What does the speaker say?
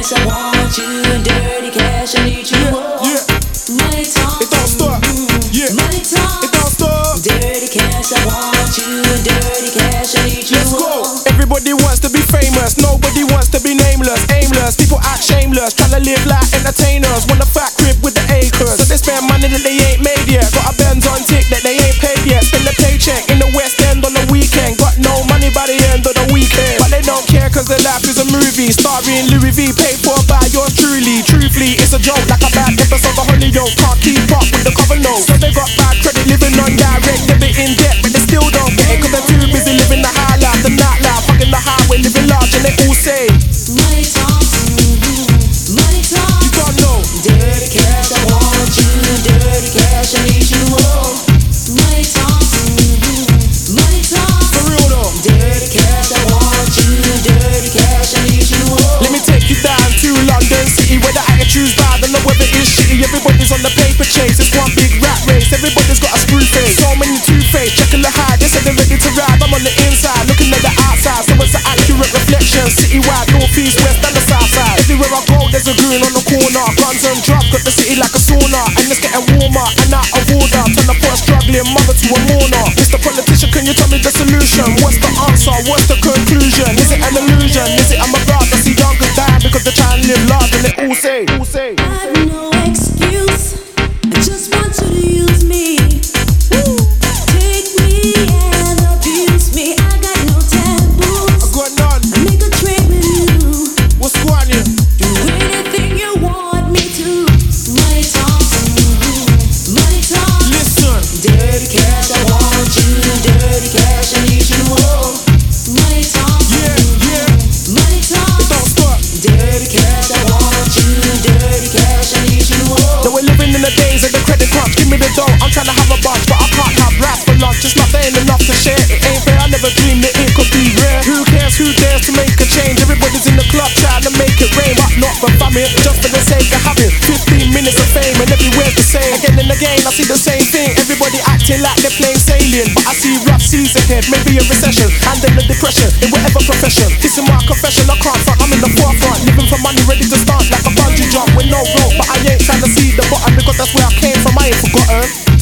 cash, I want you. Dirty cash, I need you. Money talk, it don't stop. Money talk, it don't stop. Dirty cash, I want you. Dirty cash, I need you. Let's go. Everybody wants to be famous, nobody wants to be nameless, aimless. People act shameless, trying to live like entertainers. Want a fat crib with the acres, so they spend money that they ain't made yet. Got a Benz on tick that they ain't paid yet. Spend the paycheck in the West End on the weekend. Got no money by the end of the weekend, but they don't care cause their life is a movie. Starring Louis V, paid for by yours truly. Truthfully, it's a joke like a bad episode of Hollyoaks. Can't keep up with the cover notes, so they got bad credit, living on direct debit in debt. But they still don't get it cause they're too busy living the high life, the night life, fucking the highway, living large. And they all say money talk, money talk. you don't know. Dirty cash, I want you. Dirty cash, I need you. Money talk, money talk. For real though. Dirty cash, I want you. Dirty cash, I need you. Let me take you down to London City, where the attitude's bad and the weather is shitty. Everybody's on the paper chase, it's one big rat race. Everybody's got a screw face, so many two-face. Checking the high, they said they're ready to ride. I'm on the inside, looking at the outside, so it's an accurate reflection. Citywide, north, east, west and the south side. Everywhere I go, there's a goon on the corner. Guns and drugs, got the city like a sauna. And it's getting warmer and out of order. Turn the poor struggling mother to a mourner. Mr. Politician, can you tell me the solution? What's the answer? What's the conclusion? Is it an illusion? Is it I'm about to see youngers die because they're trying to live large? And they all say I've no excuse, I just want you to use me. Take me and abuse me. I got no taboos. I got none. I make a trade with you. What's going on here? Do anything you want me to. Money talk, money talk. Listen. Dirty cash, I want you. Dirty cash, I need you. Money talk, Yeah. money talk. It don't stop. Dirty cash, I want you. Dirty cash, I need you. Now we're living in the days of the credit crunch. Give me the dough, I'm trying to have a bunch, but I can't have rats for lunch. It's not there ain't enough to share. It ain't fair, I never dreamed that it could be rare. Who cares, who dares to make a change? Everybody's in the club trying to make it rain, but not for famine, just for the sake of having 15 minutes of fame and everywhere's the same. Again and again, I see the same thing. Everybody acting like they're playing sailing, but I see rough seas ahead, maybe a recession, and then a depression in whatever profession. This is my confession, I can't front, I'm in the forefront, living for money, ready to start like a bungee jump with no rope. But I ain't trying to see the bottom because that's where I came from, I ain't forgotten.